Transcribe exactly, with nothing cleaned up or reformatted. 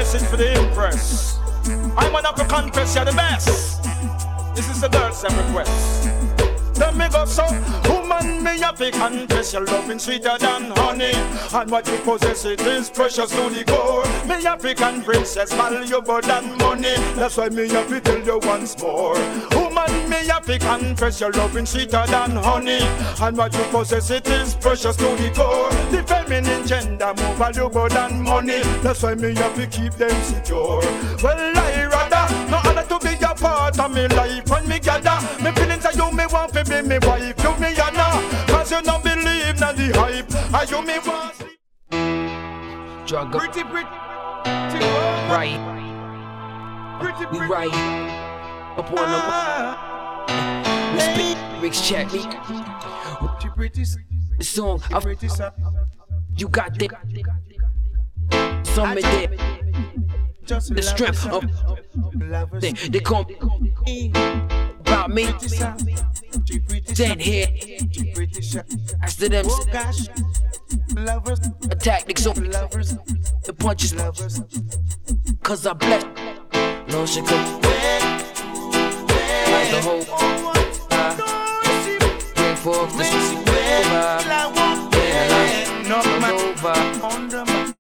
message for the Empress. I wanna to confess you're the best. This is the girl's request. Let me go so, woman, me have to confess your loving sweeter than honey. And what you possess, it is precious to the core. Me African princess, valuable than money. That's why me have to tell you once more. Woman, me have to confess your loving sweeter than honey. And what you possess, it is precious to the core. The feminine gender more valuable than money. That's why me have to keep them secure. Well, I rather no other to be a part of me life. When me gather, me feelings are you, me want to be me wife, you me yana. Cause you don't believe na the hype. Are you me want sleep? Drug up. Pretty, pretty, right. pretty, We pretty. right. Up on the. We speak. Rick's check me. Pretty, pretty, The song. I pretty, You got that. Some of that. just The strength of. They, they come. About me. Dead here. As to them. lovers, A tactics on lovers, the punches. lovers. Cause I bless. No, she come. Like the whole